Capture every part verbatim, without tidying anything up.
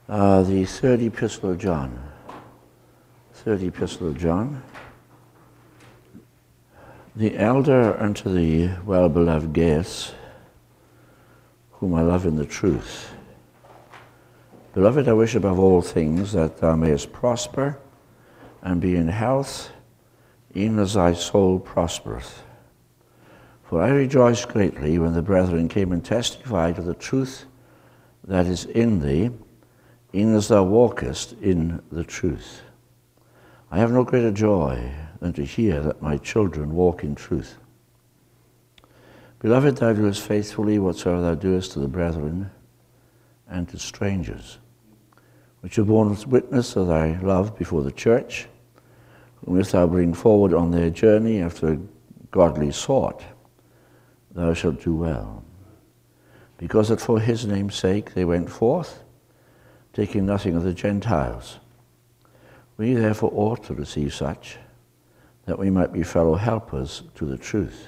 Uh, the third epistle of John. Third epistle of John. The elder unto the well-beloved Gaius, whom I love in the truth. Beloved, I wish above all things that thou mayest prosper and be in health, even as thy soul prospereth. For I rejoiced greatly when the brethren came and testified of the truth that is in thee, even as thou walkest in the truth. I have no greater joy than to hear that my children walk in truth. Beloved, thou doest faithfully whatsoever thou doest to the brethren and to strangers, which have borne witness of thy love before the church, whom if thou bring forward on their journey after a godly sort, thou shalt do well. Because that for his name's sake they went forth, taking nothing of the Gentiles. We therefore ought to receive such, that we might be fellow helpers to the truth.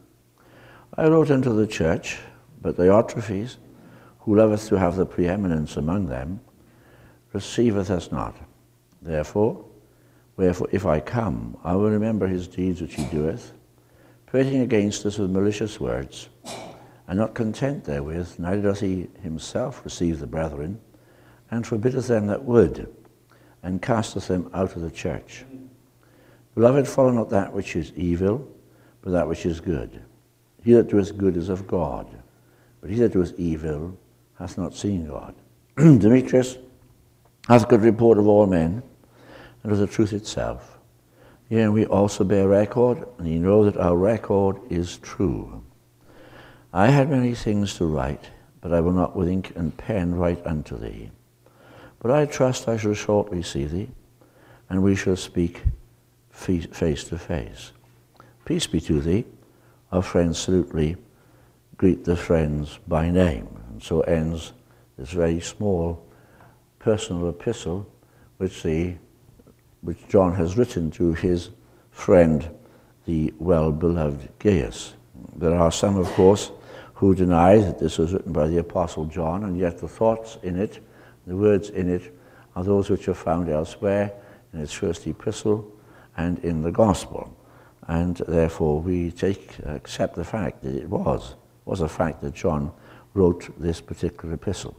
I wrote unto the church, but Diotrephes, who loveth to have the preeminence among them, receiveth us not. Therefore, wherefore if I come, I will remember his deeds which he doeth, prating against us with malicious words, and not content therewith, neither doth he himself receive the brethren, and forbiddeth them that would, and casteth them out of the church. Beloved, follow not that which is evil, but that which is good. He that doeth good is of God, but he that doeth evil hath not seen God. Demetrius hath good report of all men, and of the truth itself. Yea, and we also bear record, and ye know that our record is true. I had many things to write, but I will not with ink and pen write unto thee. But I trust I shall shortly see thee, and we shall speak face to face. Peace be to thee. Our friends salute thee. Greet the friends by name. And so ends this very small personal epistle which, the, which John has written to his friend, the well-beloved Gaius. There are some, of course, who deny that this was written by the Apostle John, and yet the thoughts in it, the words in it, are those which are found elsewhere in its first epistle and in the Gospel. And therefore we take, accept the fact that it was, was a fact that John wrote this particular epistle.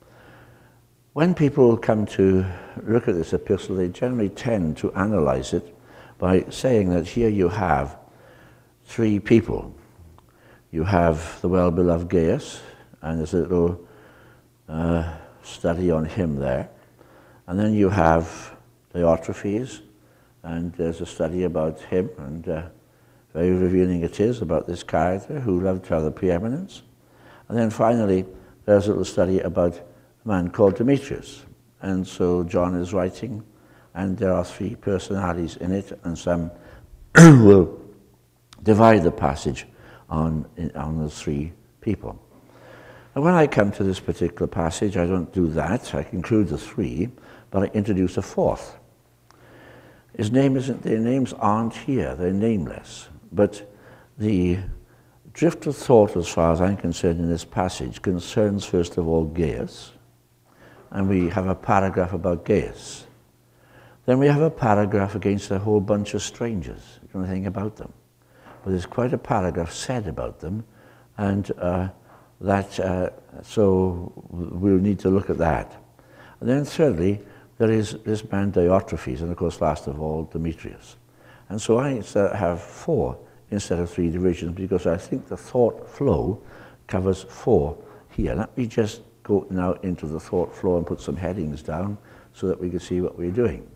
When people come to look at this epistle, they generally tend to analyze it by saying that here you have three people. You have the well-beloved Gaius, and there's a little uh, study on him there. And then you have Diotrephes, and there's a study about him, and uh, very revealing it is about this character who loved to have the preeminence. And then finally, there's a little study about a man called Demetrius. And so John is writing, and there are three personalities in it, and some will divide the passage on, on the three people. And when I come to this particular passage, I don't do that. I conclude the three, but I introduce a fourth. His name isn't, their names aren't here, they're nameless. But the drift of thought, as far as I'm concerned in this passage, concerns first of all Gaius, and we have a paragraph about Gaius. Then we have a paragraph against a whole bunch of strangers. We don't know anything about them. But there's quite a paragraph said about them, and uh, that, uh, so we'll need to look at that. And then thirdly, there is this man Diotrephes, and of course last of all Demetrius. And so I have four instead of three divisions, because I think the thought flow covers four here. Let me just go now into the thought flow and put some headings down so that we can see what we're doing.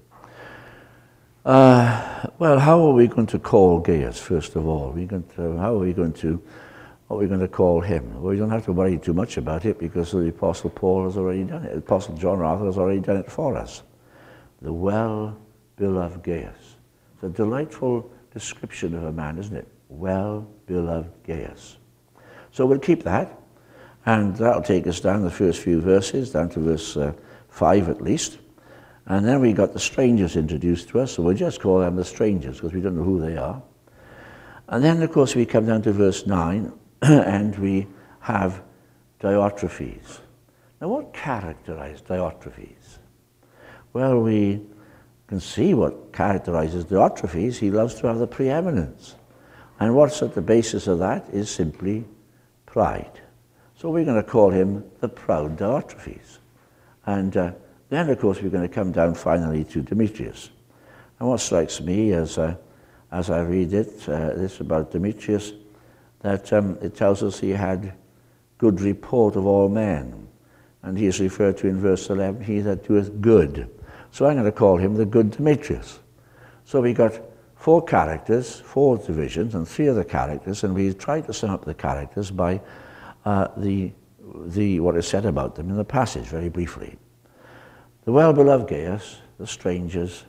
Uh, well, how are we going to call Gaius, first of all? We're going to, how are we going to, what are we going to call him? Well, we don't have to worry too much about it, because the Apostle Paul has already done it. The Apostle John, rather, has already done it for us. The well-beloved Gaius. It's a delightful description of a man, isn't it? Well-beloved Gaius. So we'll keep that, and that'll take us down the first few verses, down to verse uh, five at least. And then we got the strangers introduced to us, so we'll just call them the strangers, because we don't know who they are. And then, of course, we come down to verse nine, and we have Diotrephes. Now, what characterized Diotrephes? Well, we can see what characterizes Diotrephes. He loves to have the preeminence. And what's at the basis of that is simply pride. So we're going to call him the proud Diotrephes. And uh, then, of course, we're going to come down finally to Demetrius. And what strikes me as, uh, as I read it, uh, this about Demetrius, that um, it tells us he had good report of all men. And he is referred to in verse eleven, he that doeth good. So I'm going to call him the good Demetrius. So we got four characters, four divisions, and three other characters, and we tried to sum up the characters by uh, the, the, what is said about them in the passage, very briefly. The well-beloved Gaius, the strangers,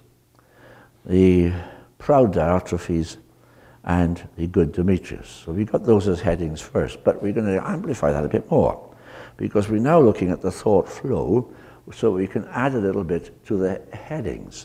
the proud Diotrephes, and the good Demetrius. So we got those as headings first, but we're going to amplify that a bit more, because we're now looking at the thought flow, so we can add a little bit to the headings.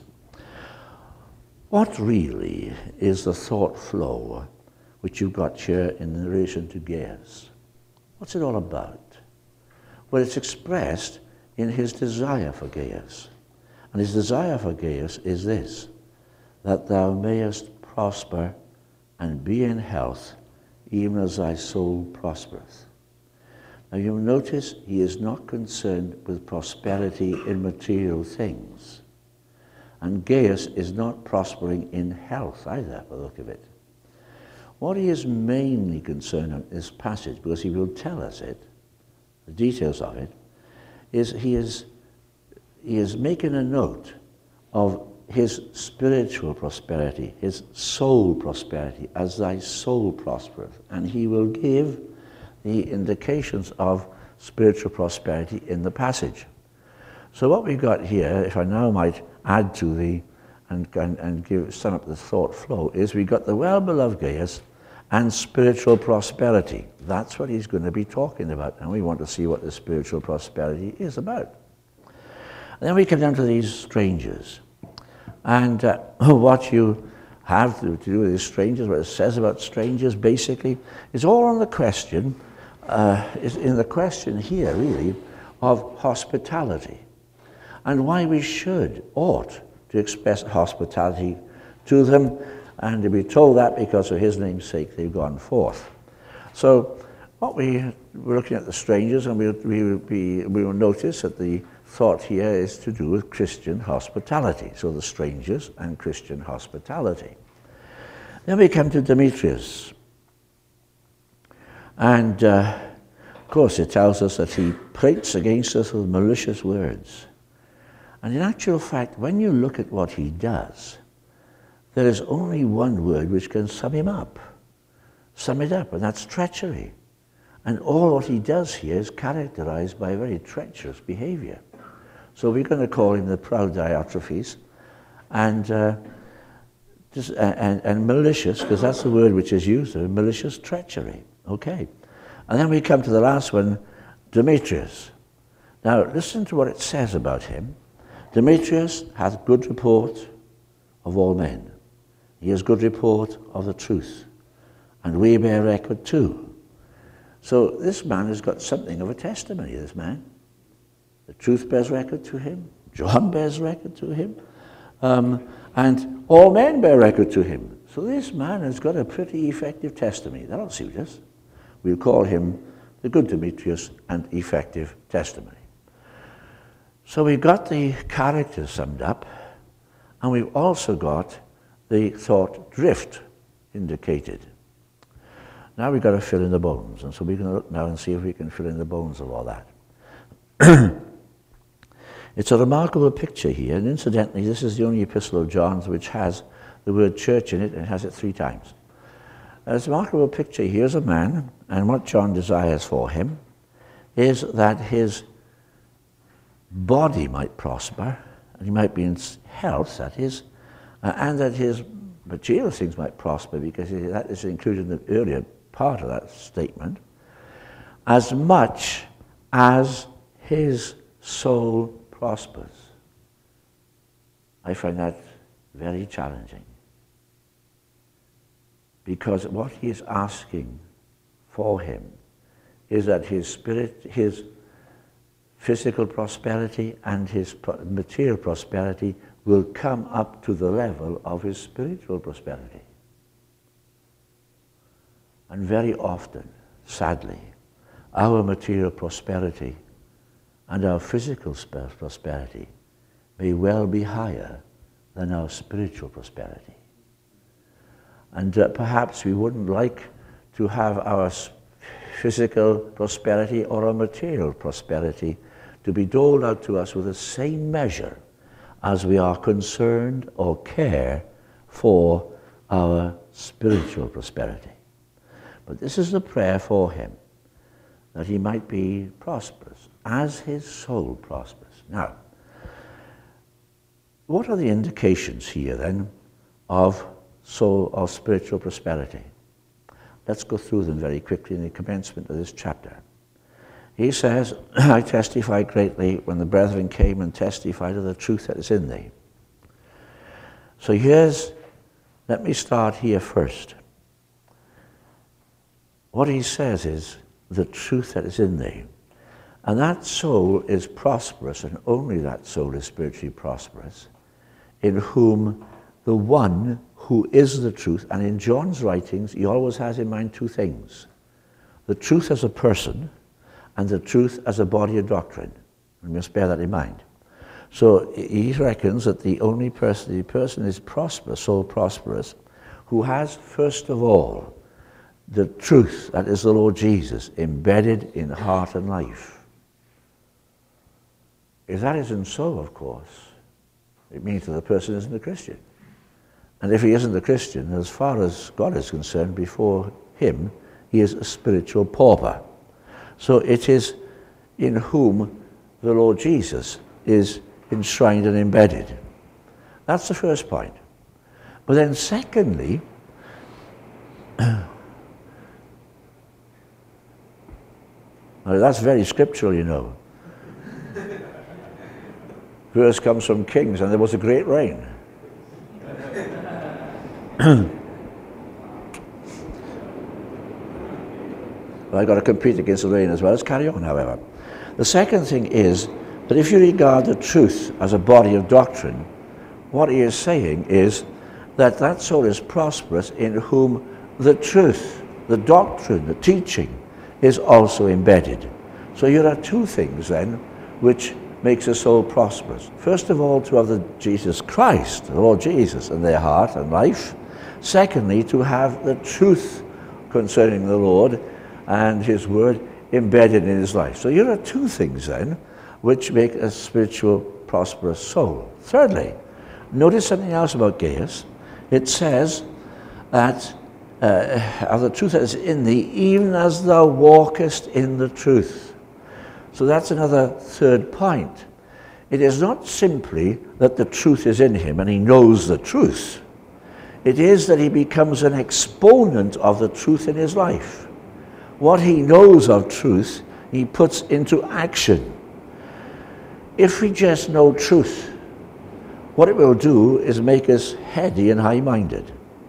What really is the thought flow which you've got here in relation to Gaius? What's it all about? Well, it's expressed in his desire for Gaius. And his desire for Gaius is this, that thou mayest prosper and be in health, even as thy soul prospereth. Now you'll notice he is not concerned with prosperity in material things. And Gaius is not prospering in health either, by the look of it. What he is mainly concerned in this passage, because he will tell us it, the details of it, is he is, he is making a note of his spiritual prosperity, his soul prosperity, as thy soul prospereth. And he will give the indications of spiritual prosperity in the passage. So what we've got here, if I now might add to the, and, and, and give, sum up the thought flow, is we've got the well-beloved Gaius and spiritual prosperity. That's what he's going to be talking about, and we want to see what the spiritual prosperity is about. And then we come down to these strangers. And uh, what you have to, to do with these strangers, what it says about strangers, basically, is all on the question, uh, is in the question here, really, of hospitality. And why we should, ought, to express hospitality to them, and to be told that because of his name's sake they've gone forth. So what we, we're looking at the strangers, and we'll, we, will be, we will notice that the thought here is to do with Christian hospitality. So the strangers and Christian hospitality. Then we come to Demetrius. And uh, of course it tells us that he prates against us with malicious words. And in actual fact, when you look at what he does, there is only one word which can sum him up. Sum it up, and that's treachery. And all what he does here is characterized by very treacherous behavior. So we're going to call him the proud Diotrephes, and, uh, just, uh, and, and malicious, because that's the word which is used there, malicious treachery. Okay. And then we come to the last one, Demetrius. Now listen to what it says about him. Demetrius hath good report of all men. He has good report of the truth, and we bear record too. So this man has got something of a testimony, this man. The truth bears record to him. John bears record to him. Um, and all men bear record to him. So this man has got a pretty effective testimony. That'll suit us. We'll call him the good Demetrius and effective testimony. So we've got the characters summed up, and we've also got the thought drift indicated. Now we've got to fill in the bones, and so we're going to look now and see if we can fill in the bones of all that. It's a remarkable picture here, and incidentally, this is the only epistle of John's which has the word church in it, and it has it three times. It's a remarkable picture. Here's a man, and what John desires for him is that his body might prosper, and he might be in health, that is, uh, and that his material things might prosper, because that is included in the earlier part of that statement, as much as his soul prospers. I find that very challenging, because what he is asking for him is that his spirit, his physical prosperity and his material prosperity will come up to the level of his spiritual prosperity. And very often, sadly, our material prosperity and our physical prosperity may well be higher than our spiritual prosperity. And uh, perhaps we wouldn't like to have our physical prosperity or our material prosperity to be doled out to us with the same measure as we are concerned or care for our spiritual prosperity. But this is the prayer for him, that he might be prosperous, as his soul prospers. Now, what are the indications here then of soul or spiritual prosperity? Let's go through them very quickly in the commencement of this chapter. He says, I testified greatly when the brethren came and testified of the truth that is in thee. So here's, let me start here first. What he says is the truth that is in thee. And that soul is prosperous, and only that soul is spiritually prosperous, in whom the one who is the truth, and in John's writings, he always has in mind two things. The truth as a person, and the truth as a body of doctrine. We must bear that in mind. So he reckons that the only person, the person is prosperous, so prosperous, who has, first of all, the truth, that is the Lord Jesus, embedded in heart and life. If that isn't so, of course, it means that the person isn't a Christian. And if he isn't a Christian, as far as God is concerned, before him, he is a spiritual pauper. So it is in whom the Lord Jesus is enshrined and embedded. That's the first point. But then secondly, now that's very scriptural, you know. Verse comes from Kings, and there was a great rain. Well, I've got to compete against the rain as well. Let's carry on, however. The second thing is that if you regard the truth as a body of doctrine, what he is saying is that that soul is prosperous in whom the truth, the doctrine, the teaching is also embedded. So here are two things then which makes a soul prosperous. First of all, to have the Jesus Christ, the Lord Jesus, in their heart and life. Secondly, to have the truth concerning the Lord and his word embedded in his life. So here are two things then which make a spiritual prosperous soul. Thirdly, notice something else about Gaius. It says that uh, of the truth that is in thee, even as thou walkest in the truth. So that's another third point. It is not simply that the truth is in him and he knows the truth. It is that he becomes an exponent of the truth in his life. What he knows of truth, he puts into action. If we just know truth, what it will do is make us heady and high-minded.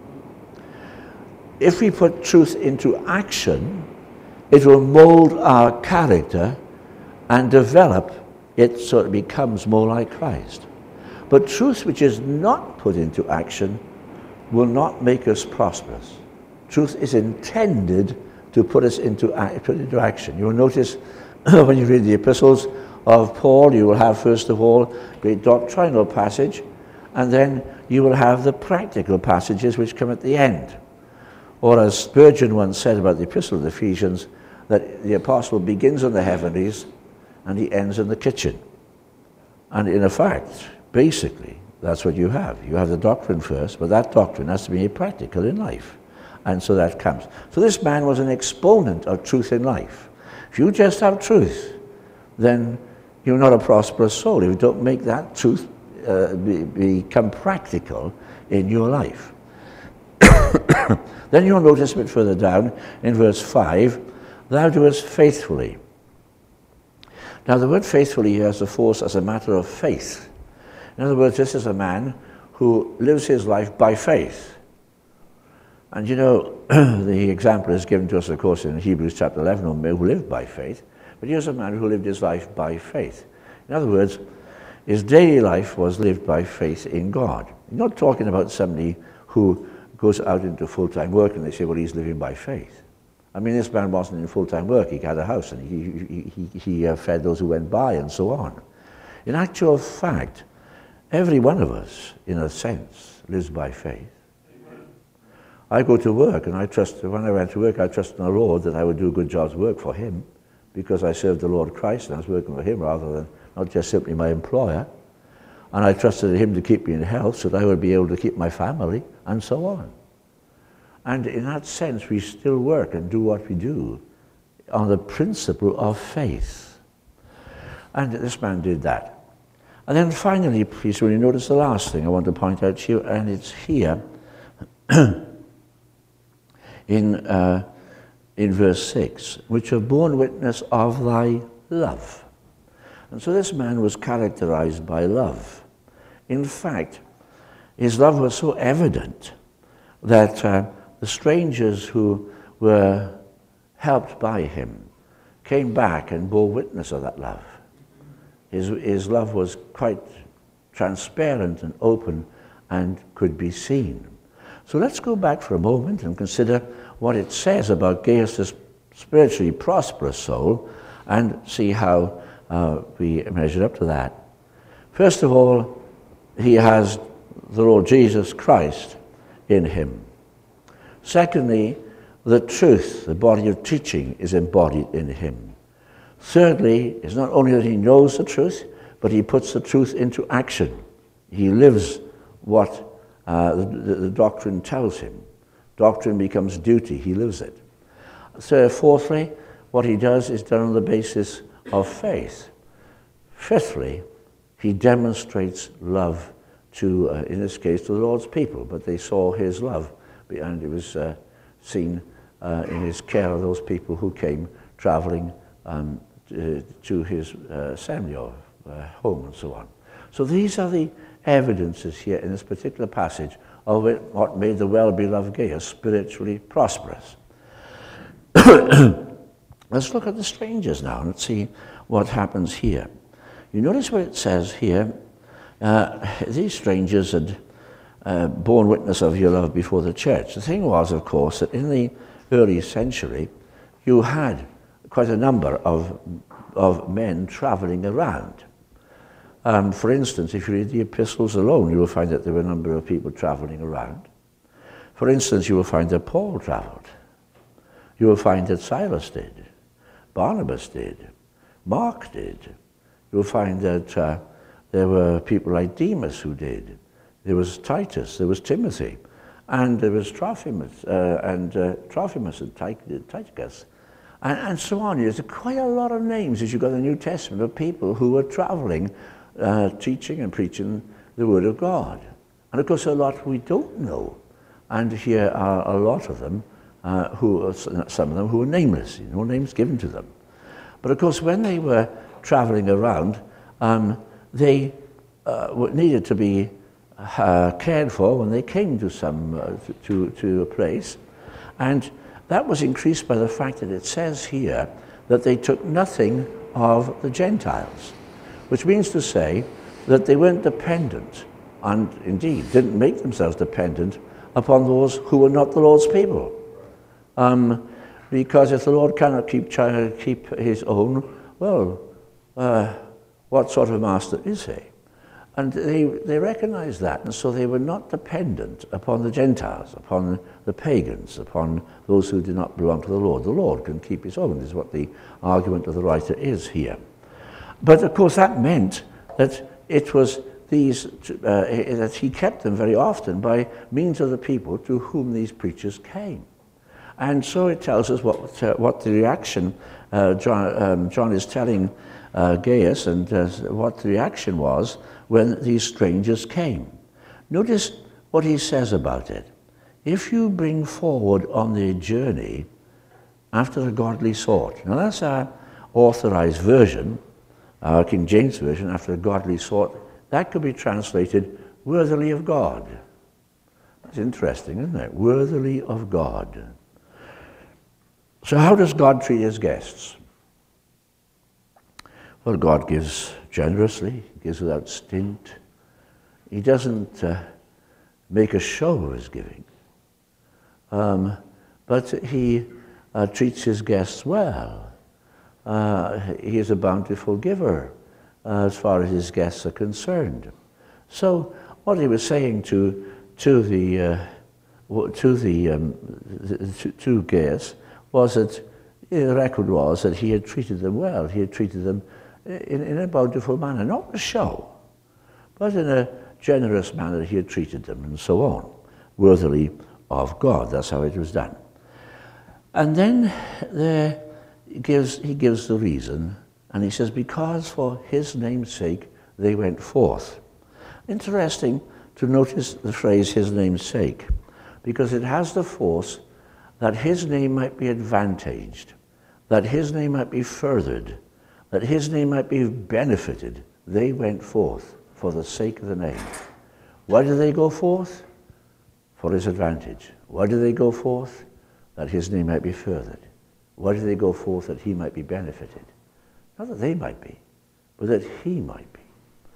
If we put truth into action, it will mold our character and develop it so it becomes more like Christ. But truth which is not put into action will not make us prosperous. Truth is intended to put us into, put into action. You will notice when you read the epistles of Paul, you will have first of all a great doctrinal passage, and then you will have the practical passages which come at the end. Or as Spurgeon once said about the epistle of the Ephesians, that the apostle begins in the heavenlies and he ends in the kitchen. And in effect, basically, that's what you have. You have the doctrine first, but that doctrine has to be practical in life. And so that comes. So this man was an exponent of truth in life. If you just have truth, then you're not a prosperous soul. If you don't make that truth uh, be, become practical in your life. Then you'll notice a bit further down in verse five, thou doest faithfully. Now the word faithfully here has the force as a matter of faith. In other words, this is a man who lives his life by faith. And you know, the example is given to us, of course, in Hebrews chapter eleven, who live by faith. But here's a man who lived his life by faith. In other words, his daily life was lived by faith in God. He's not talking about somebody who goes out into full-time work and they say, well, he's living by faith. I mean, this man wasn't in full-time work. He had a house and he, he, he, he uh, fed those who went by and so on. In actual fact, every one of us, in a sense, lives by faith. Amen. I go to work and I trust, when I went to work, I trusted in the Lord that I would do a good job's work for him because I served the Lord Christ and I was working for him rather than not just simply my employer. And I trusted in him to keep me in health so that I would be able to keep my family and so on. And in that sense, we still work and do what we do on the principle of faith. And this man did that. And then finally, please, when you notice the last thing I want to point out to you, and it's here in, uh, in verse six, which have borne witness of thy love. And so this man was characterized by love. In fact, his love was so evident that uh, the strangers who were helped by him came back and bore witness of that love. His, his love was quite transparent and open and could be seen. So let's go back for a moment and consider what it says about Gaius' spiritually prosperous soul and see how uh, we measure up to that. First of all, he has the Lord Jesus Christ in him. Secondly, the truth, the body of teaching, is embodied in him. Thirdly, it's not only that he knows the truth, but he puts the truth into action. He lives what uh, the, the doctrine tells him. Doctrine becomes duty. He lives it. So, fourthly, what he does is done on the basis of faith. Fifthly, he demonstrates love to, uh, in this case, to the Lord's people, but they saw his love, and it was uh, seen uh, in his care of those people who came traveling um, to, to his uh, assembly or uh, home and so on. So these are the evidences here in this particular passage of it, what made the well-beloved Gaius spiritually prosperous. Let's look at the strangers now and see what happens here. You notice what it says here. Uh, these strangers had uh, borne witness of your love before the church. The thing was, of course, that in the early century, you had quite a number of, of men traveling around. Um, for instance, if you read the epistles alone, you will find that there were a number of people traveling around. For instance, you will find that Paul traveled. You will find that Silas did. Barnabas did. Mark did. You will find that uh, there were people like Demas who did. There was Titus, there was Timothy, and there was Trophimus, uh, and uh, Trophimus and Tychicus, and, and so on. There's quite a lot of names as you go to the New Testament of people who were traveling, uh, teaching and preaching the Word of God. And of course, a lot we don't know, and here are a lot of them, uh, who some of them who were nameless, no names given to them. But of course, when they were traveling around, um, they uh, needed to be uh, cared for when they came to some uh, to, to a place, and that was increased by the fact that it says here that they took nothing of the Gentiles, which means to say that they weren't dependent, and indeed didn't make themselves dependent upon those who were not the Lord's people. Um, because if the Lord cannot keep, keep his own, well, uh, what sort of master is he? And they, they recognized that, and so they were not dependent upon the Gentiles, upon the pagans, upon those who did not belong to the Lord. The Lord can keep his own, is what the argument of the writer is here. But of course that meant that it was these, uh, that he kept them very often by means of the people to whom these preachers came. And so it tells us what, uh, what the reaction, uh, John, um, John is telling uh, Gaius, and uh, what the reaction was when these strangers came. Notice what he says about it. If you bring forward on the journey after a godly sort. Now that's our authorized version, our King James Version, after a godly sort. That could be translated worthily of God. That's interesting, isn't it? Worthily of God. So how does God treat his guests? Well, God gives generously, gives without stint. He doesn't uh, make a show of his giving. Um, but he uh, treats his guests well. Uh, he is a bountiful giver uh, as far as his guests are concerned. So what he was saying to to the uh, to the um, to, to guests was that the record was that he had treated them well. He had treated them in, in a bountiful manner, not a show, but in a generous manner. He had treated them, and so on, worthily of God. That's how it was done. And then there he gives he gives the reason, and he says, because for his name's sake they went forth. Interesting to notice the phrase his name's sake, because it has the force that his name might be advantaged, that his name might be furthered, that his name might be benefited. They went forth for the sake of the name. Why did they go forth? For his advantage. Why did they go forth? That his name might be furthered. Why did they go forth? That he might be benefited. Not that they might be, but that he might be.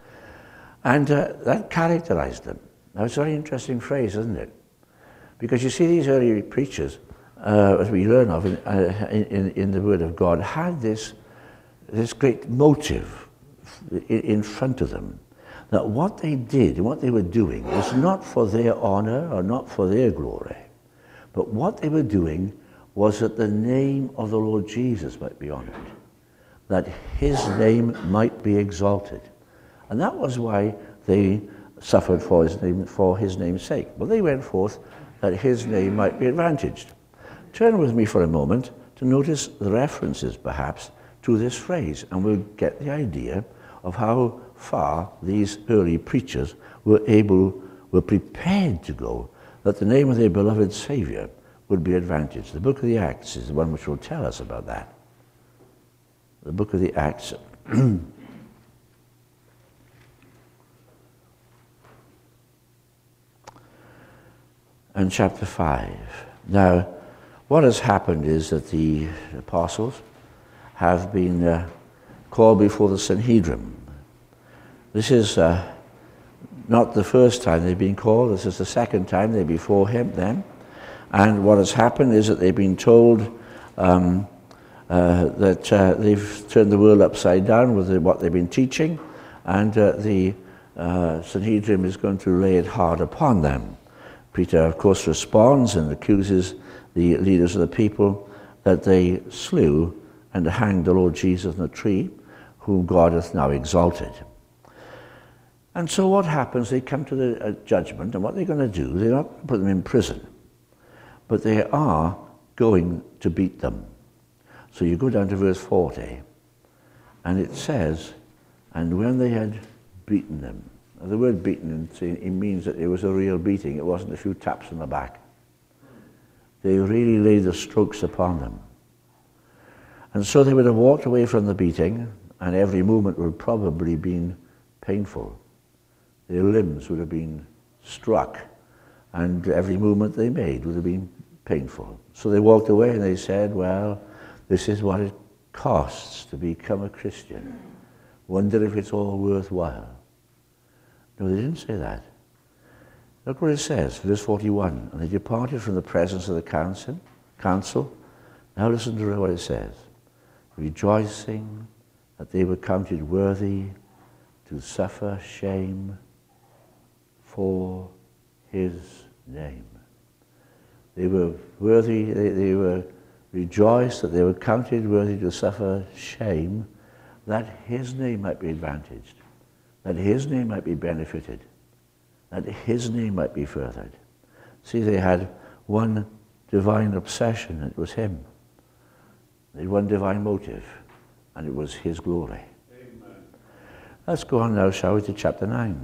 And uh, that characterized them. Now, it's a very interesting phrase, isn't it? Because you see, these early preachers, uh, as we learn of in, uh, in, in the Word of God, had this, this great motive in, in front of them, that what they did and what they were doing was not for their honor or not for their glory, but what they were doing was that the name of the Lord Jesus might be honored, that his name might be exalted. And that was why they suffered for his name, for his name's sake. Well, they went forth that his name might be advantaged. Turn with me for a moment to notice the references, perhaps, to this phrase, and we'll get the idea of how far these early preachers were able, were prepared to go, that the name of their beloved Savior would be advantaged. The book of the Acts is the one which will tell us about that. The book of the Acts. And chapter five. Now, what has happened is that the apostles have been uh, called before the Sanhedrin. This is uh, not the first time they've been called. This is the second time they're before him, them. And what has happened is that they've been told um, uh, that uh, they've turned the world upside down with the, what they've been teaching, and uh, the uh, Sanhedrin is going to lay it hard upon them. Peter, of course, responds and accuses the leaders of the people that they slew and hanged the Lord Jesus on a tree, whom God hath now exalted. And so what happens? They come to the uh, judgment, and what they're going to do, they're not going to put them in prison, but they are going to beat them. So you go down to verse forty, and it says, and when they had beaten them. Now, the word beaten, it means that it was a real beating. It wasn't a few taps on the back. They really laid the strokes upon them. And so they would have walked away from the beating, and every movement would have probably been painful. Their limbs would have been struck, and every movement they made would have been painful. So they walked away and they said, well, this is what it costs to become a Christian. Wonder if it's all worthwhile. No, they didn't say that. Look what it says, verse forty-one. And they departed from the presence of the council. council. Now listen to what it says. Rejoicing that they were counted worthy to suffer shame for his name. They were worthy, they, they were rejoiced that they were counted worthy to suffer shame, that his name might be advantaged, that his name might be benefited, that his name might be furthered. See, they had one divine obsession, it was him. They had one divine motive, and it was his glory. Amen. Let's go on now, shall we, to chapter nine.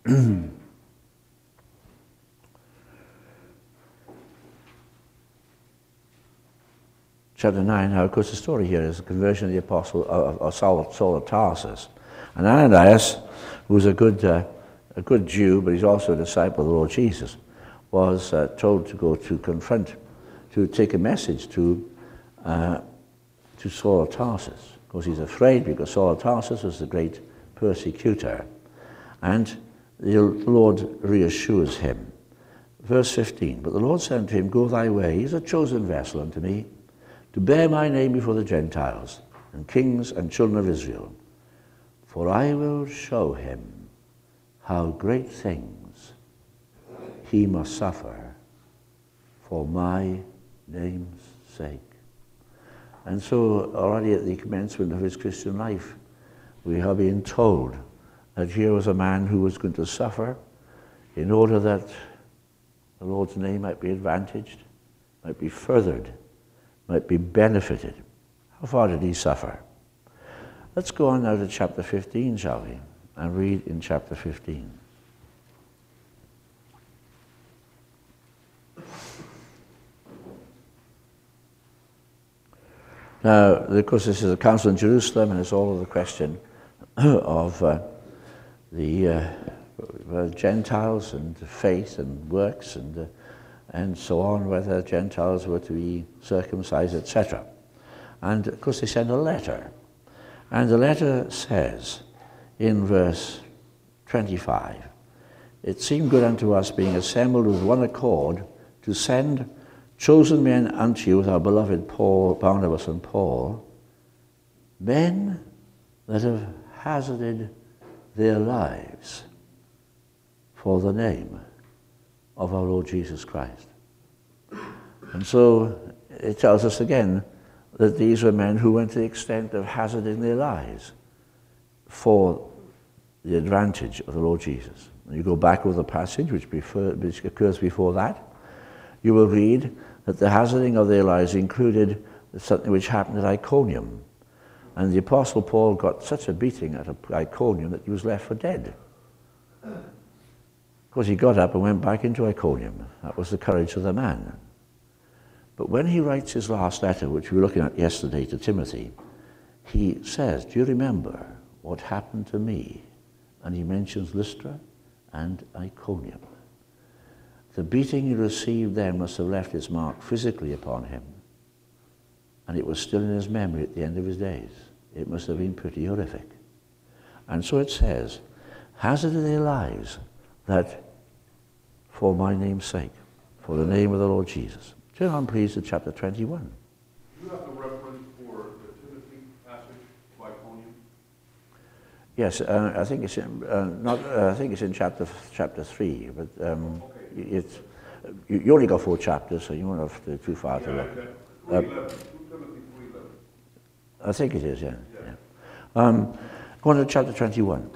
Chapter nine, now of course the story here is the conversion of the apostle of, of Saul, Saul of Tarsus. And Ananias, who was a good, uh, a good Jew, but he's also a disciple of the Lord Jesus, was uh, told to go to confront, to take a message to, uh, to Saul of Tarsus. course, he's afraid because Saul of Tarsus was the great persecutor. And the Lord reassures him. Verse fifteen, but the Lord said unto him, go thy way, he is a chosen vessel unto me, to bear my name before the Gentiles, and kings and children of Israel. For I will show him how great things he must suffer for my name's sake. And so already at the commencement of his Christian life, we have been told that here was a man who was going to suffer in order that the Lord's name might be advantaged, might be furthered, might be benefited. How far did he suffer? Let's go on now to chapter fifteen, shall we? And read in chapter fifteen. Now, of course, this is a council in Jerusalem, and it's all of the question of uh, the uh, uh, Gentiles and faith and works and uh, and so on, whether Gentiles were to be circumcised, et cetera. And of course, they send a letter, and the letter says in verse twenty-five, "It seemed good unto us, being assembled with one accord, to send chosen men unto you with our beloved Paul, Barnabas and Paul, men that have hazarded their lives for the name of our Lord Jesus Christ." And so it tells us again that these were men who went to the extent of hazarding their lives for the advantage of the Lord Jesus. And you go back over the passage which, prefer, which occurs before that, you will read that the hazarding of their lives included something which happened at Iconium. And the Apostle Paul got such a beating at Iconium that he was left for dead. Of course, he got up and went back into Iconium. That was the courage of the man. But when he writes his last letter, which we were looking at yesterday, to Timothy, he says, do you remember what happened to me? And he mentions Lystra and Iconium. The beating he received then must have left its mark physically upon him. And it was still in his memory at the end of his days. It must have been pretty horrific. And so it says, hazarded their lives, that for my name's sake, for the name of the Lord Jesus. Turn on, please, to chapter twenty-one. Do you have the reference for the Timothy passage of Iconium? Yes, uh, I think it's in, uh, not. Uh, I think it's in chapter chapter three, but um, okay. it's you, you only got four chapters, so you won't have to too far yeah, to look. Uh, Two Timothy three eleven. I think it is. Yeah. yeah. yeah. Um, go on to chapter twenty-one.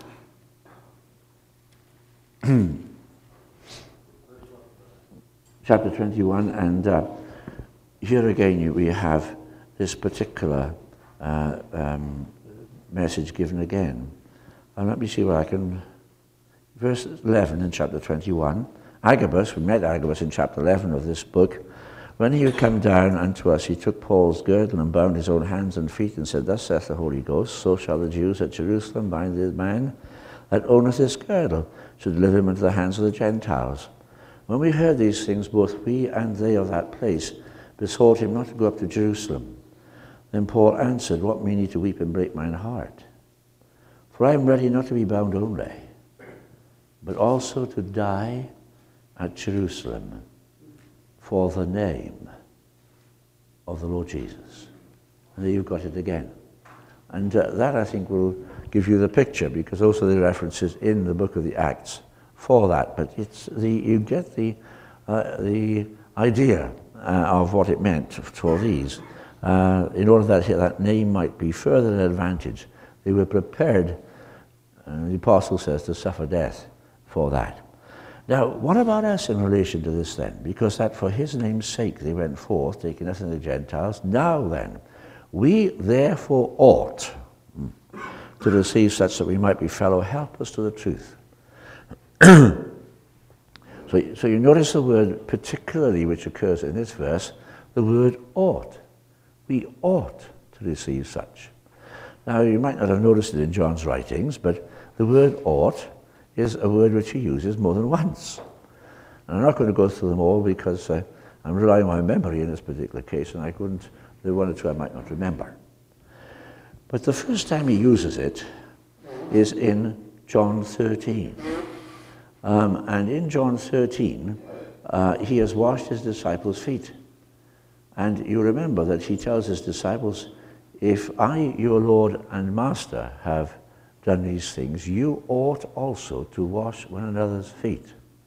Chapter twenty-one, and uh, here again you, we have this particular uh, um, message given again. And let me see where I can. Verse eleven in chapter twenty-one. Agabus, we met Agabus in chapter eleven of this book. When he had come down unto us, he took Paul's girdle and bound his own hands and feet, and said, Thus saith the Holy Ghost, so shall the Jews at Jerusalem bind the man that owneth this girdle, to deliver him into the hands of the Gentiles. When we heard these things, both we and they of that place besought him not to go up to Jerusalem. Then Paul answered, What mean ye to weep and break mine heart? For I am ready not to be bound only, but also to die at Jerusalem for the name of the Lord Jesus. And there you've got it again. And uh, that, I think, will give you the picture, because also the references in the book of the Acts for that, but it's the you get the uh, the idea uh, of what it meant for these. Uh, in order that that name might be further an advantage, they were prepared, and the apostle says, to suffer death for that. Now, what about us in relation to this then? Because that for his name's sake they went forth, taking us into the Gentiles. Now then, we therefore ought to receive such that we might be fellow helpers to the truth. so, so you notice the word particularly which occurs in this verse, the word ought. We ought to receive such. Now, you might not have noticed it in John's writings, but the word ought is a word which he uses more than once. And I'm not going to go through them all because uh, I'm relying on my memory in this particular case, and I couldn't, there are one or two I might not remember. But the first time he uses it is in John thirteen. Um, and in John thirteen, uh, he has washed his disciples' feet. And you remember that he tells his disciples, if I, your Lord and Master, have done these things, you ought also to wash one another's feet.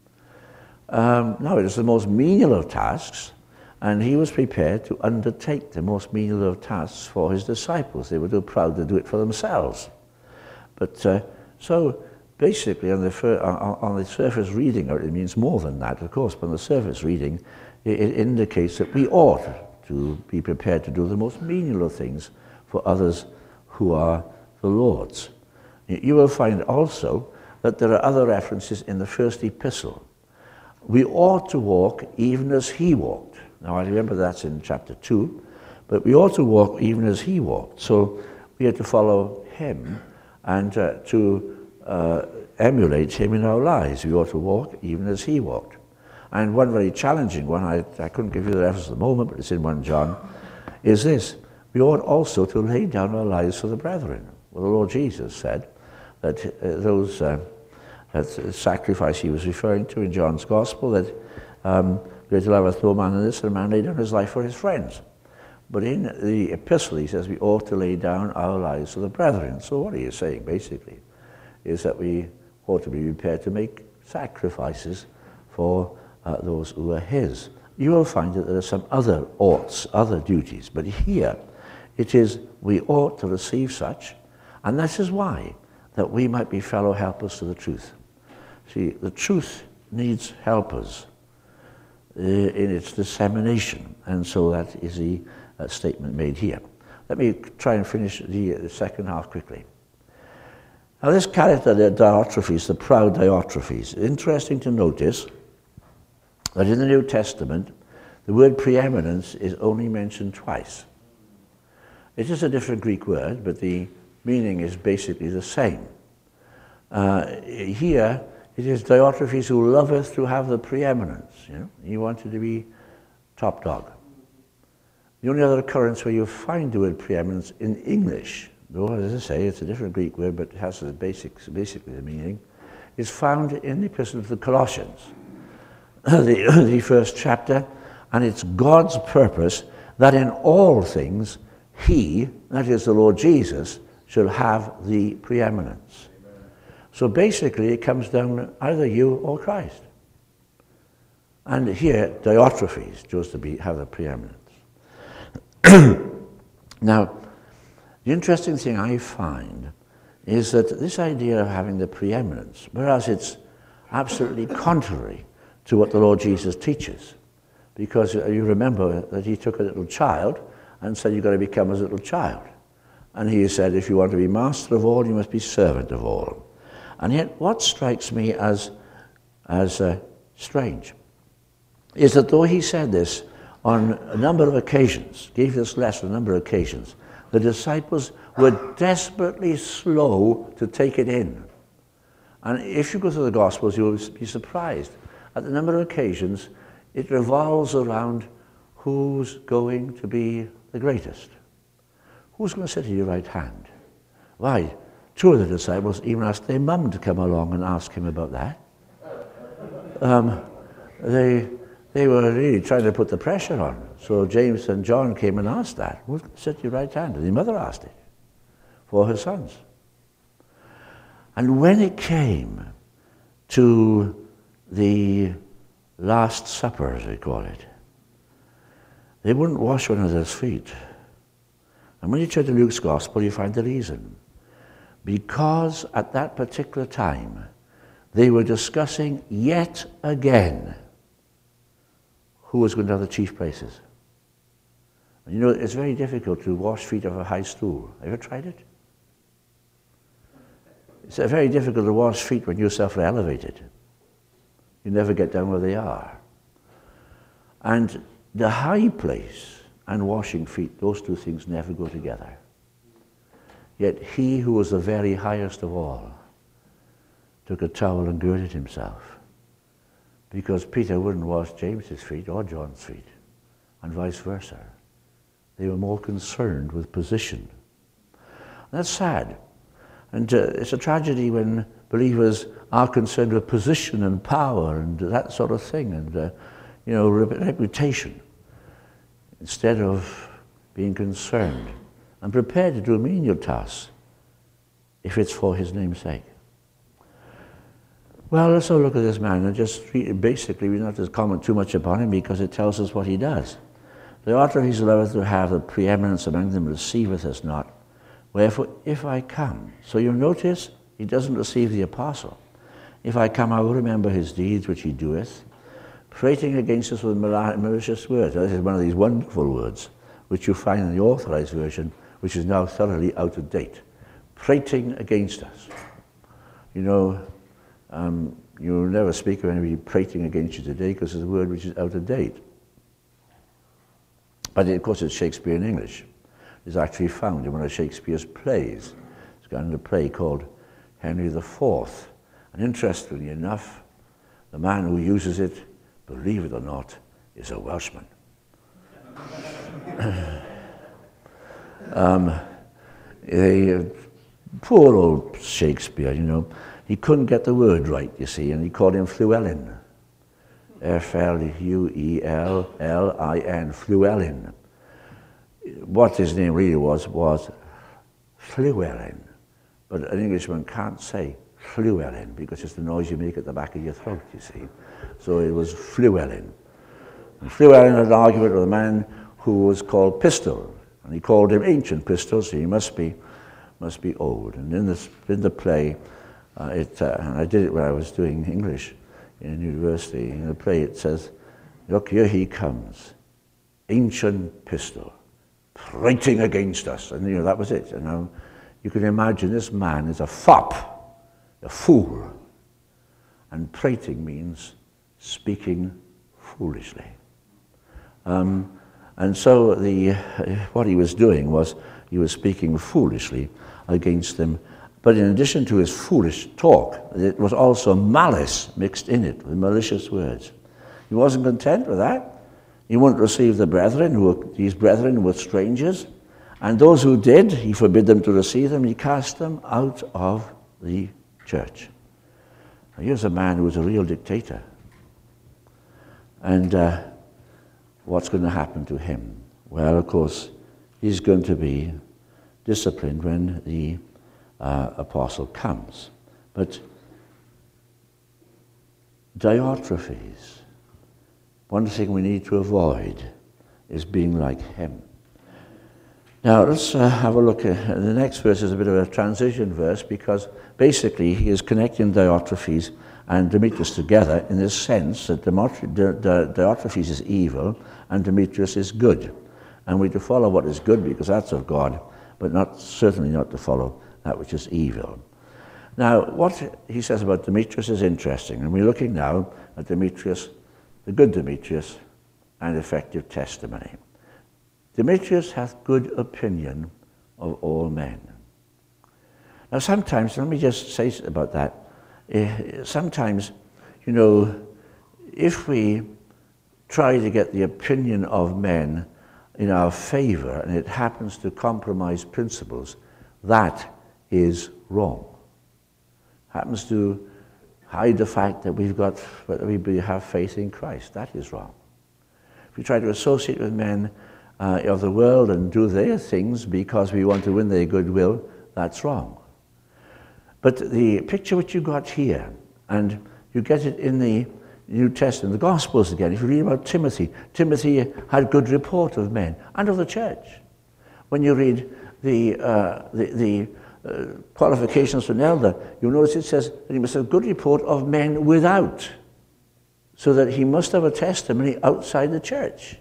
Um, now, it is the most menial of tasks, and he was prepared to undertake the most menial of tasks for his disciples. They were too proud to do it for themselves. But uh, so basically, on the, fir on, on the surface reading, or it means more than that, of course, but on the surface reading, it, it indicates that we ought to be prepared to do the most menial of things for others who are the Lord's. You will find also that there are other references in the first epistle. We ought to walk even as he walked. Now, I remember that's in chapter two, but we ought to walk even as he walked. So we have to follow him and uh, to uh, emulate him in our lives. We ought to walk even as he walked. And one very challenging one, I, I couldn't give you the reference at the moment, but it's in First John, is this. We ought also to lay down our lives for the brethren. Well, the Lord Jesus said that uh, those uh, that sacrifice he was referring to in John's Gospel, that um, greater love hath no man than this, that a man lay down his life for his friends. But in the epistle he says we ought to lay down our lives for the brethren. So what he is saying basically is that we ought to be prepared to make sacrifices for uh, those who are his. You will find that there are some other oughts, other duties, but here it is we ought to receive such, and this is why, that we might be fellow helpers to the truth. See, the truth needs helpers uh, in its dissemination, and so that is the uh, statement made here. Let me try and finish the, the second half quickly. Now, this character, the Diotrephes, the proud Diotrephes, interesting to notice that in the New Testament, the word preeminence is only mentioned twice. It is a different Greek word, but the meaning is basically the same. Uh, here, it is Diotrephes who loveth to have the preeminence. You know? He wanted to be top dog. The only other occurrence where you find the word preeminence in English, though, as I say, it's a different Greek word, but it has the basics, basically the meaning, is found in the Epistle to the Colossians, the, the first chapter, and it's God's purpose that in all things he, that is the Lord Jesus, shall have the preeminence. Amen. So basically it comes down to either you or Christ. And here Diotrephes chose to be, have the preeminence. Now, the interesting thing I find is that this idea of having the preeminence, whereas it's absolutely contrary to what the Lord Jesus teaches, because you remember that he took a little child and said you've got to become as a little child. And he said, if you want to be master of all, you must be servant of all. And yet, what strikes me as, as uh, strange is that though he said this on a number of occasions, gave this lesson on a number of occasions, the disciples were desperately slow to take it in. And if you go through the Gospels, you'll be surprised. At the number of occasions, it revolves around who's going to be the greatest. Who's going to sit at your right hand? Why, two of the disciples even asked their mum to come along and ask him about that. Um, they, they were really trying to put the pressure on. So James and John came and asked that. Who's going to sit at your right hand? And the mother asked it for her sons. And when it came to the Last Supper, as we call it, they wouldn't wash one another's feet. And when you turn to Luke's Gospel, you find the reason. Because at that particular time, they were discussing yet again who was going to have the chief places. And you know, it's very difficult to wash feet off a high stool. Have you ever tried it? It's very difficult to wash feet when yourself are elevated. You never get down where they are. And the high place and washing feet, those two things never go together. Yet he who was the very highest of all took a towel and girded himself, because Peter wouldn't wash James's feet or John's feet, and vice versa. They were more concerned with position. That's sad. And uh, it's a tragedy when believers are concerned with position and power and that sort of thing, and uh, you know, reputation, instead of being concerned and prepared to do menial tasks if it's for his name's sake. Well, let's have a look at this man and just read, basically we don't have to comment too much upon him because it tells us what he does. Diotrephes loveth to have the preeminence among them, receiveth us not. Wherefore, if I come, so you notice he doesn't receive the apostle. If I come, I will remember his deeds which he doeth, prating against us with malicious words. Now, this is one of these wonderful words which you find in the Authorized Version, which is now thoroughly out of date. Prating against us. You know, um, you'll never speak of anybody prating against you today because it's a word which is out of date. But of course it's Shakespeare in English. It's actually found in one of Shakespeare's plays. It's got in a play called Henry the Fourth. And interestingly enough, the man who uses it, believe it or not, is a Welshman. um, a, poor old Shakespeare, you know, he couldn't get the word right, you see, and he called him Fluellen. F L U E L L I N, Fluellen. What his name really was, was Fluellen. But an Englishman can't say Fluellen because it's the noise you make at the back of your throat, you see. So it was Fluellen. And Fluellen had an argument with a man who was called Pistol, and he called him Ancient Pistol, so he must be, must be old. And in, this, in the play, uh, it, uh, and I did it when I was doing English in university, in the play it says, look, here he comes, Ancient Pistol, prating against us. And you know, that was it. And now you can imagine this man is a fop, a fool. And prating means speaking foolishly. Um, and so the, uh, what he was doing was he was speaking foolishly against them. But in addition to his foolish talk, it was also malice mixed in it with malicious words. He wasn't content with that. He wouldn't receive the brethren, who were, these brethren were strangers. And those who did, he forbid them to receive them. He cast them out of the church. Now, here's a man who was a real dictator. And uh, what's going to happen to him? Well, of course, he's going to be disciplined when the uh, apostle comes. But Diotrephes, one thing we need to avoid is being like him. Now, let's uh, have a look at the next verse. Is a bit of a transition verse because basically he is connecting Diotrephes and Demetrius together in the sense that Diotrephes is evil and Demetrius is good. And we're to follow what is good because that's of God, but not certainly not to follow that which is evil. Now, what he says about Demetrius is interesting, and we're looking now at Demetrius, the good Demetrius, and effective testimony. Demetrius hath good opinion of all men. Now sometimes, let me just say about that, uh, sometimes, you know, if we try to get the opinion of men in our favor and it happens to compromise principles, that is wrong. Happens to hide the fact that we've got, that we have faith in Christ, that is wrong. If we try to associate with men Uh, of the world and do their things because we want to win their goodwill, that's wrong. But the picture which you got here, and you get it in the New Testament, the Gospels again, if you read about Timothy, Timothy had good report of men and of the church. When you read the, uh, the, the uh, qualifications for an elder, you'll notice it says that he must have good report of men without, so that he must have a testimony outside the church.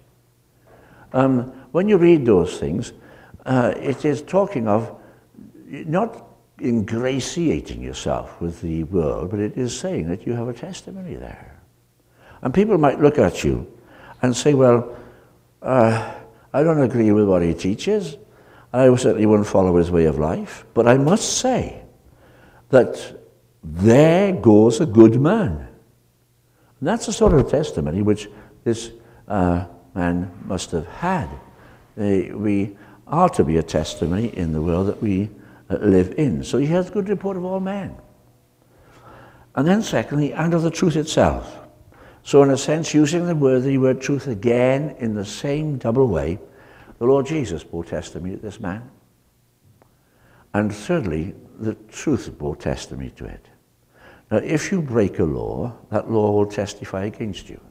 Um, when you read those things, uh, it is talking of not ingratiating yourself with the world, but it is saying that you have a testimony there. And people might look at you and say, well, uh, I don't agree with what he teaches. I certainly wouldn't follow his way of life. But I must say that there goes a good man. And that's the sort of testimony which this uh, man must have had. Uh, we are to be a testimony in the world that we uh, live in. So he has good report of all men. And then secondly, and of the truth itself. So in a sense, using the word, the word truth again in the same double way, the Lord Jesus bore testimony to this man. And thirdly, the truth bore testimony to it. Now, if you break a law, that law will testify against you.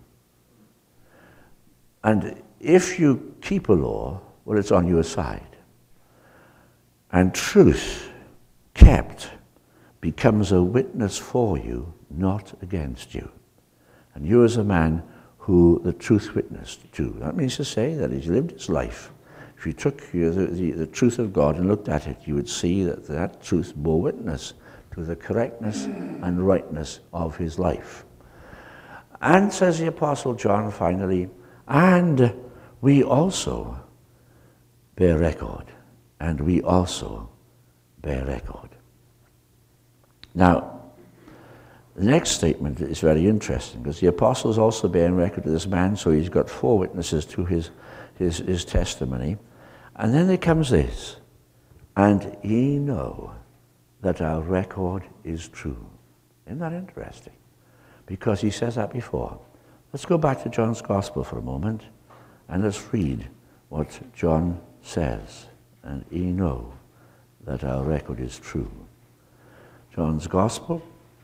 And if you keep a law, well, it's on your side. And truth kept becomes a witness for you, not against you. And you as a man who the truth witnessed to. That means to say that he's lived his life. If you took the, the, the truth of God and looked at it, you would see that that truth bore witness to the correctness and rightness of his life. And says the Apostle John finally, and we also bear record, and we also bear record. Now, the next statement is very interesting, because the apostle is also bearing record of this man, so he's got four witnesses to his, his, his testimony. And then there comes this, and ye know that our record is true. Isn't that interesting? Because he says that before. Let's go back to John's Gospel for a moment, and let's read what John says. And ye know that our record is true. John's Gospel,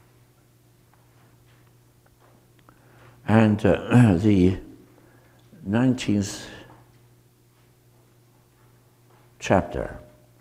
and uh, the nineteenth chapter,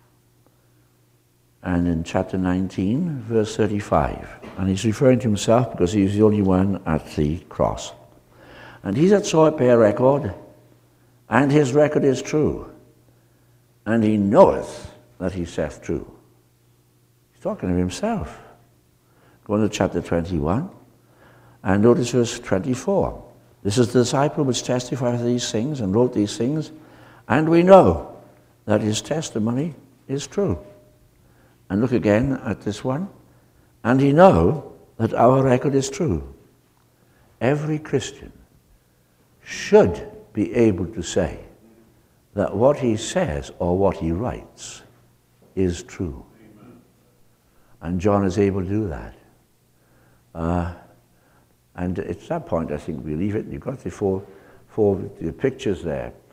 and in chapter nineteen, verse thirty-five, and he's referring to himself because he's the only one at the cross. And he that saw it bear record, and his record is true, and he knoweth that he saith true. He's talking of himself. Go on to chapter twenty-one, and notice verse twenty-four. This is the disciple which testified of these things and wrote these things, and we know that his testimony is true. And look again at this one, and he know that our record is true. Every Christian should be able to say that what he says or what he writes is true. Amen. And John is able to do that. Uh, and at that point, I think we leave it. You've got the four, four the pictures there.